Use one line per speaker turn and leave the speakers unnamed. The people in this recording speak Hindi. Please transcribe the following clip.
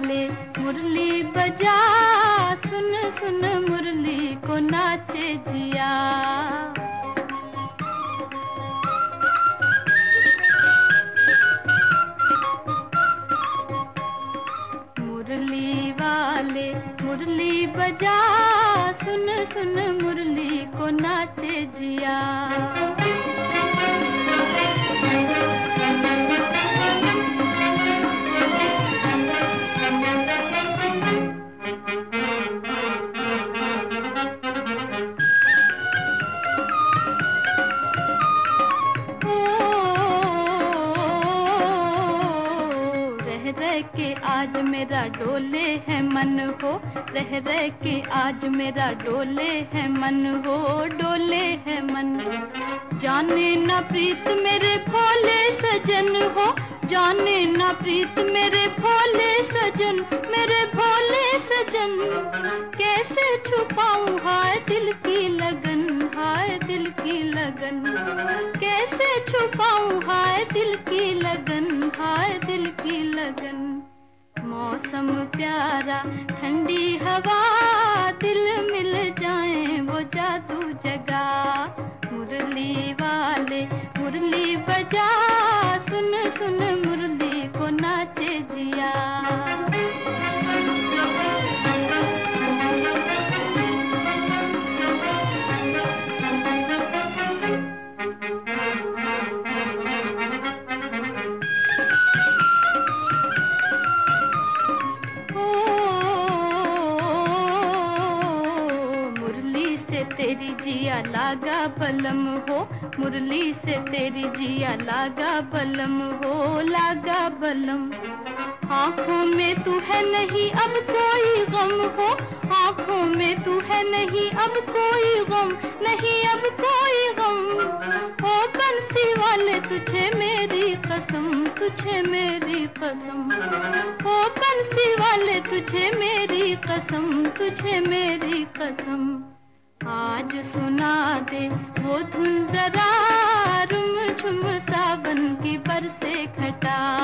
वाले मुरली बजा, सुन सुन मुरली को नाचे जिया। मुरली वाले मुरली बजा, सुन सुन मुरली को नाचे जिया। रह के आज मेरा डोले है मन हो, रह रह के आज मेरा डोले है मन हो, डोले है मन। जाने ना प्रीत मेरे भोले सजन हो, जाने ना प्रीत मेरे भोले सजन, मेरे भोले सजन। कैसे छुपाऊं हाय दिल की लगन, हाय दिल की लगन। कैसे छुपाऊं हाय दिल की लगन, हाय दिल की लगन। मौसम प्यारा ठंडी हवा, दिल मिल जाए वो जादू जगा। मुरली वाले मुरली बजा, सुन सुन मुरली को नाचे जिया। तेरी जिया लागा बलम हो, मुरली से तेरी जिया लागा बलम हो, लागा बलम। आँखों में तू है नहीं अब कोई गम हो, आँखों में तू है नहीं अब कोई गम, नहीं अब कोई गम। ओ बंसी वाले तुझे मेरी कसम, तुझे मेरी कसम। ओ बंसी वाले तुझे मेरी कसम, तुझे मेरी कसम। आज सुना दे वो धुन जरा, रुम झुम सावन की बरसे घटा।